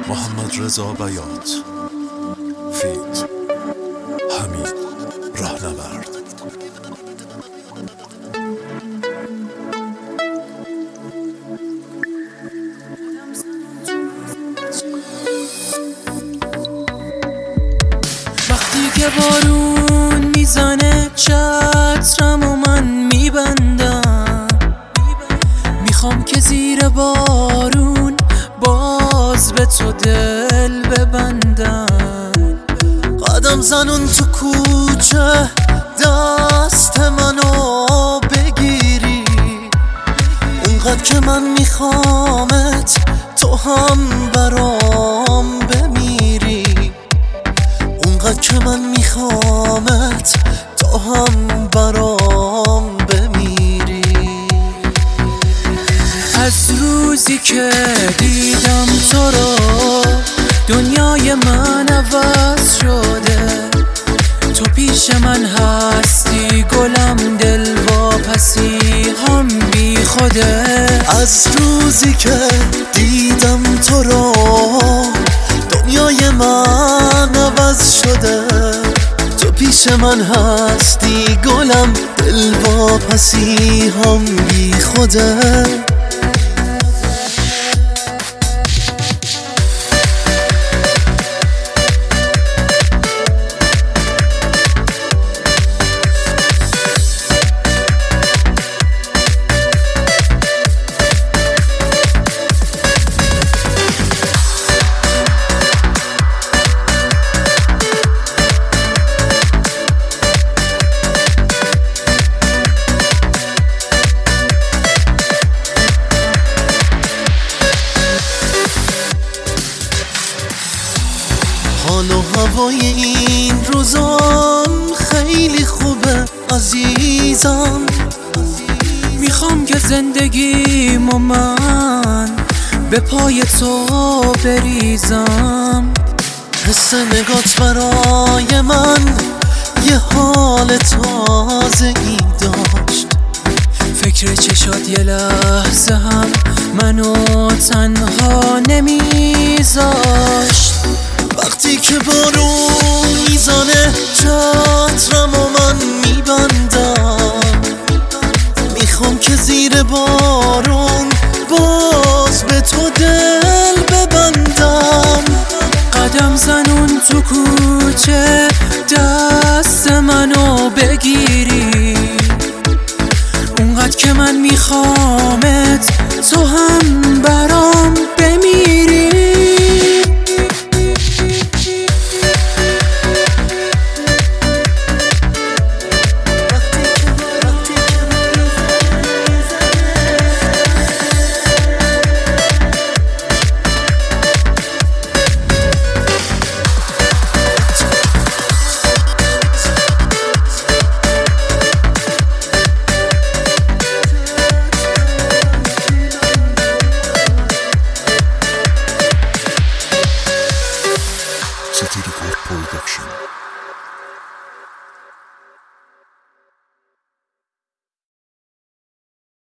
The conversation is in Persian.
محمد رضا بیات، فیت حمید راهنورد. وقتی که بارون میزنه چترم و من میبندم، میخوام که زیر بارون باز به تو دل ببندم. قدم زنون تو کوچه دست منو بگیری، اونقدر که من میخوامت تو هم برام بمیری، اونقدر که من میخوامت تو هم برام بمیری. از روزی که دیدم تو رو دنیای من عوض شده، تو پیش من هستی گلم، دل واپسی هم بی خوده. از روزی که دیدم تو رو دنیای من عوض شده، تو پیش من هستی گلم، دل واپسی هم بی خوده. حال و هوای این روزام خیلی خوبه عزیزم، میخوام که زندگیمو من به پای تو بریزم. حس نگات برای من یه حال تازه ای داشت، فکر چشات یه لحظه هم منو تنها نمیذاشت. وقتی که بارون میزنه چترم و من میبندم، میخوام که زیر بارون باز به تو دل ببندم. قدم زنون تو کوچه دست منو بگیری، اونقدر که من میخوامت تو هم برام بمیری. City Record Production.